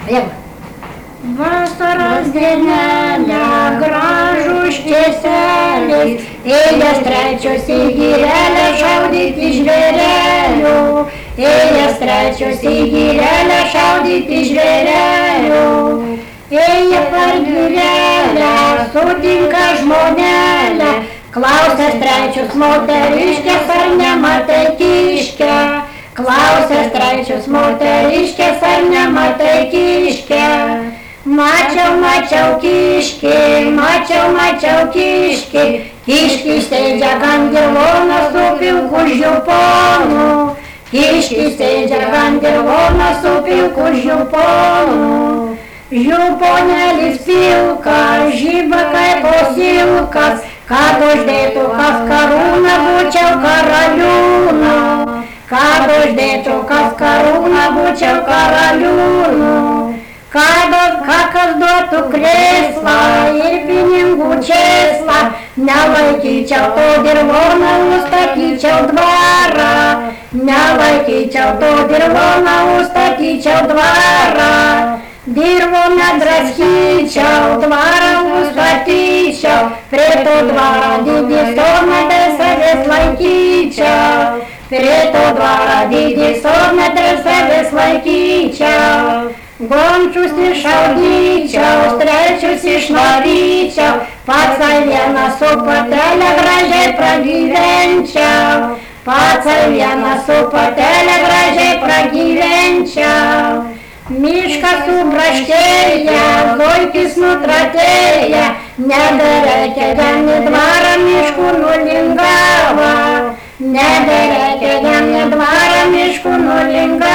Vasaros dienelė, gražus tieseliais, eilės trečios į gyrelę šaudyti žvėrelių, eilės trečios į gyrelę šaudyti žvėrelių. Eilė per gyrelę, sutinka žmonelę, klausęs trečius moteriškės ar nematai kiškę. Klausęs trečius moteriškės ar nematai kiškę. Mačiau kiškį, mačiau kiškį, kiškis sėdžia ant dirvono su pilku žiuponu. Kiškis sėdžia ant dirvono su pilku žiuponu. Žiuponelis pilkas, žiba kaip osilkas, kad uždėtų kas karūną, būčiau karaliūnu. Kad uždėtų kas karūną, būčiau karaliūnu. Kas duotų krėslą ir pinigų čėslą, nelaikyčiau to dirvoną, užstatyčiau dvarą. Nelaikyčiau to dirvoną, užstatyčiau dvarą. Dirvoną draskyčiau, dvarą užstatyčiau, prie to dvarą didį sodą be savęs laikyčiau. Prie to dvarą didį sodą be savęs laikyčiau. Gončius išaudyčiau, trečius išvaryčiau, pats vieną su patelė gražiai pragyvenčiau. Pats vieną su patelė gražiai pragyvenčiau. Miškas subraškėja, zuikis nutratėja, nebereikia jam į dvarą miškų nulingavo. Nebereikia jam į dvarą miškų nulingavo.